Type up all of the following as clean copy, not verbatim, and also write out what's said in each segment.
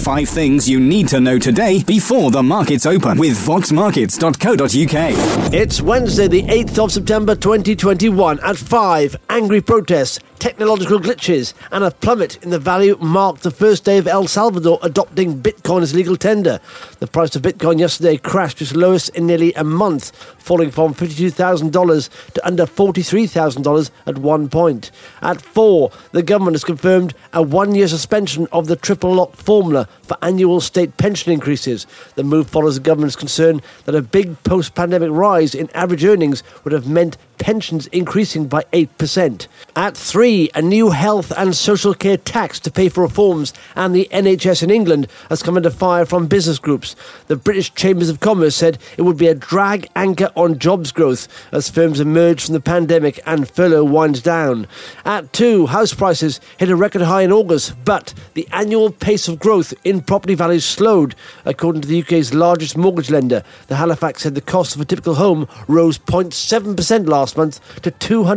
5 things you need to know today before the markets open with voxmarkets.co.uk. It's Wednesday, the 8th of September 2021. At 5, angry protests, technological glitches and a plummet in the value marked the first day of El Salvador adopting Bitcoin as legal tender. The price of Bitcoin yesterday crashed to its lowest in nearly a month, falling from $52,000 to under $43,000 at one point. At 4, the government has confirmed a 1-year suspension of the triple lock formula for annual state pension increases. The move follows the government's concern that a big post-pandemic rise in average earnings would have meant pensions increasing by 8%. At 3, a new health and social care tax to pay for reforms and the NHS in England has come under fire from business groups. The British Chambers of Commerce said it would be a drag anchor on jobs growth as firms emerge from the pandemic and furlough winds down. At 2, house prices hit a record high in August, but the annual pace of growth in property values slowed. According to the UK's largest mortgage lender, the Halifax said the cost of a typical home rose 0.7% last month to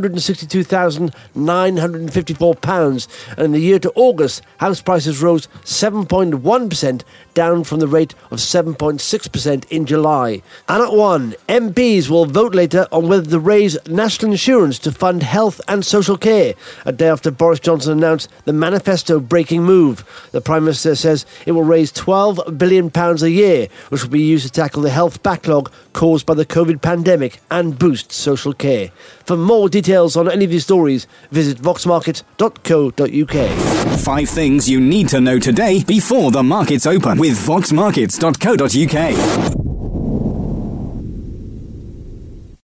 £262,954, and in the year to August, house prices rose 7.1%, down from the rate of 7.6% in July. And at 1, MPs will vote later on whether to raise national insurance to fund health and social care, a day after Boris Johnson announced the manifesto-breaking move. The Prime Minister says it will raise £12 billion a year, which will be used to tackle the health backlog caused by the COVID pandemic and boost social care. For more details on any of these stories, visit voxmarkets.co.uk. 5 things you need to know today before the markets open with voxmarkets.co.uk.